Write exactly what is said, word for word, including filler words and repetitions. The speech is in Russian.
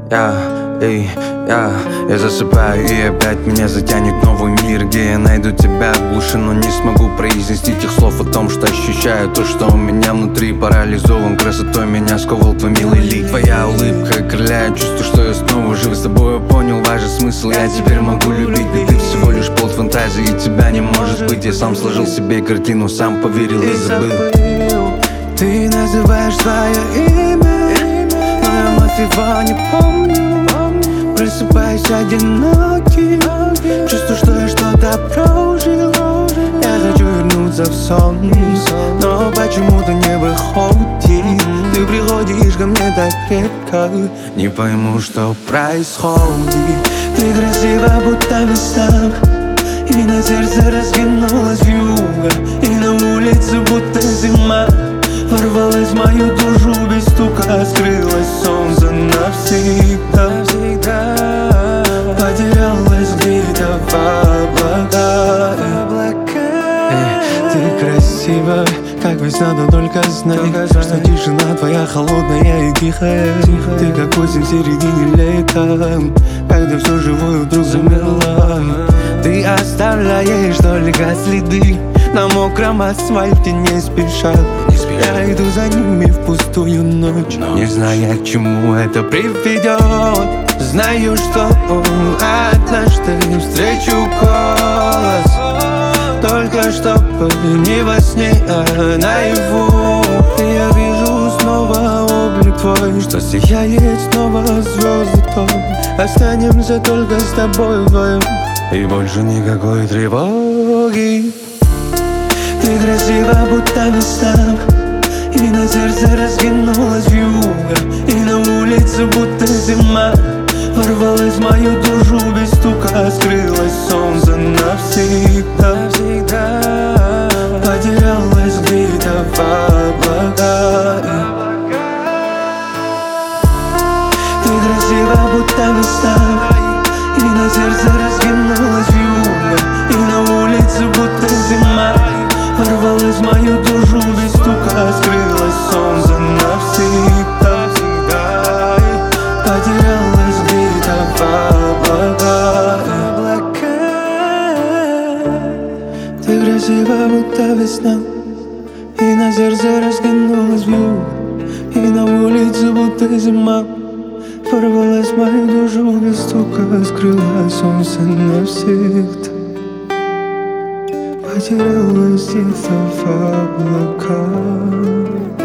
Я, эй, я, я засыпаю, и опять меня затянет новый мир, где я найду тебя в глуши, но не смогу произнести тех слов о том, что ощущаю. То, что у меня внутри парализован красотой, меня сковал твой милый лик. Твоя улыбка окрыляет чувство, что я снова жив. С тобой я понял важный смысл, я теперь могу любить. Ведь ты всего лишь плод фантазии, и тебя не может быть. Я сам сложил себе картину, сам поверил и забыл. Ты называешь свое имя, но я вновь его не помню. Просыпаюсь одинокий, чувствую, что я что-то прожил. Я хочу вернуться в сон, но почему-то не выходит. Ты приходишь ко мне так редко, не пойму, что происходит. Ты красива, будто весна, и на сердце раскинулась вьюга, и на улице будто зима. Ворвалась в мою душу без стука, скрылось солнце навсегда, навсегда. Потерялась где-то в облаках. Эй, ты красива, как весна, да только знай, что тишина твоя холодная и тихая. Ты как осень в середине лета, когда все живое вдруг замерло. Ты оставляешь только следы на мокром асфальте, не спеша. Я иду за ними в пустую ночь, не зная, к чему это приведет. Знаю, что однажды встречу голос, только чтобы не во сне, а наяву. И я вижу снова облик твой, что сияет снова звезды той. Останемся только с тобой вдвоем, и больше никакой тревоги. Ты красива, будто весна, и на сердце раскинулась вьюга, и на улице будто зима. Ворвалась в мою душу без стука, скрылось солнце навсегда, навсегда. Потерялась где-то в облаках. Ты красива, будто весна, и на сердце раскинулась вьюга, и на улице будто зима. Ворвалась в мою душу без стука, скрылось солнце навсегда, навсегда. Потерялась где-то в облаках. Ты красива, будто весна, и на сердце раскинулась вьюга, и на улице будто зима. Ворвалась в мою душу без стука, скрылось солнце навсегда. Потерялась где-то в облаках.